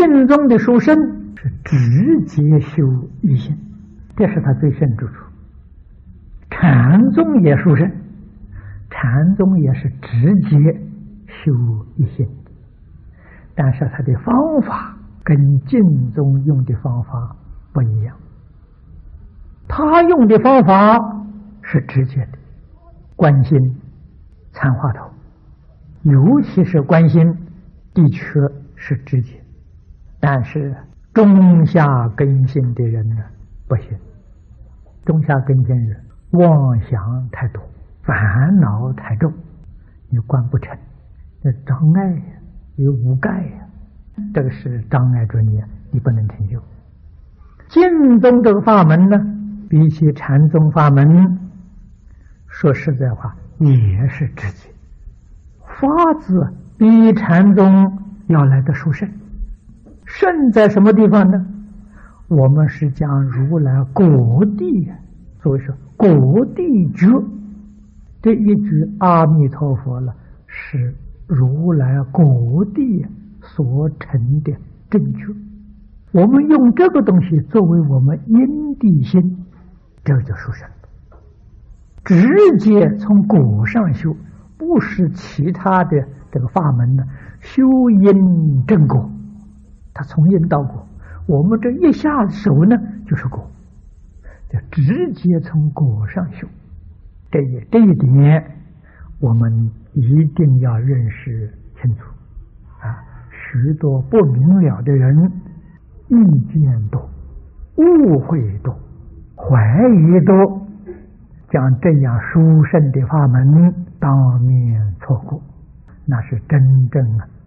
净宗的殊胜是直接修一心，这是他最胜之处。禅宗也殊胜，禅宗也是直接修一心，但是他的方法跟净宗用的方法不一样。他用的方法是直接的，观心、参话头，尤其是观心的确是直接，但是中下根性的人呢不行。中下根性人妄想太多，烦恼太重，你观不成，这障碍呀，有无盖呀，这个是障碍着你不能成就。净宗这个法门呢，比起禅宗法门，说实在话也是直接，法子比禅宗要来的殊胜。胜在什么地方呢？我们是将如来果地，所以说果地觉这一句阿弥陀佛了，是如来果地所成的正觉。我们用这个东西作为我们因地心，这个就殊胜了。直接从果上修，不是其他的这个法门呢，修因正果，他从因到果。我们这一下手呢就是果，就直接从果上修。这一点我们一定要认识清楚啊！许多不明了的人，意见多，误会多，怀疑多，将这样殊胜的法门当面错过，那是真正